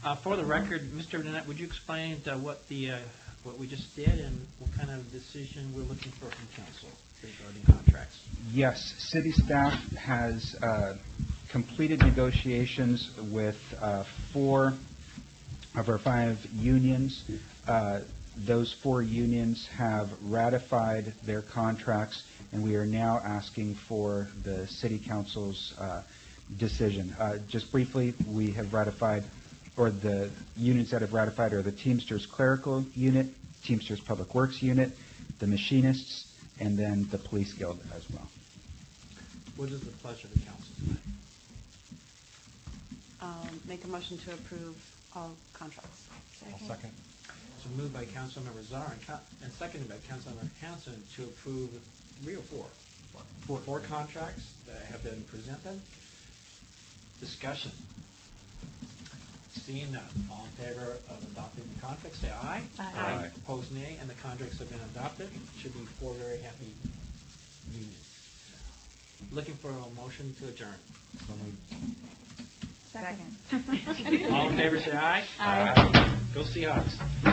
For the record, Mr. Nanette, would you explain what we just did and what kind of decision we're looking for from council regarding contracts? Yes, city staff has completed negotiations with 4 of our 5 unions. Those 4 unions have ratified their contracts, and we are now asking for the city council's decision. Just briefly, we have ratified, or the unions that have ratified are the Teamsters Clerical Unit, Teamsters Public Works Unit, the Machinists, and then the Police Guild as well. What is the pleasure of the council tonight? Make a motion to approve all contracts. I'll second. So moved by Councilmember Czar and seconded by Councilmember Hanson to approve 3 or 4? 4 contracts that have been presented. Discussion. Seeing none, all in favor of adopting the contracts, say aye. Aye. Opposed, nay, and the contracts have been adopted. Should be 4 very happy unions. Looking for a motion to adjourn. Second. All in favor, say aye. Aye. Go Seahawks.